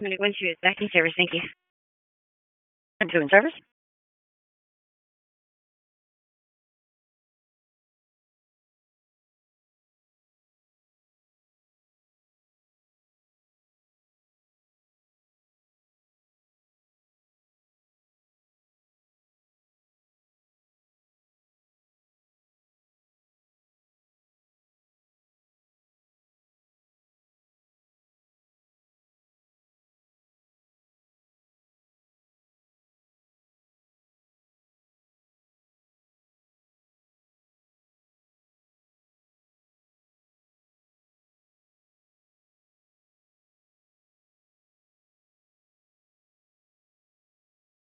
I'm going to go into acting service. Thank you. I'm doing service.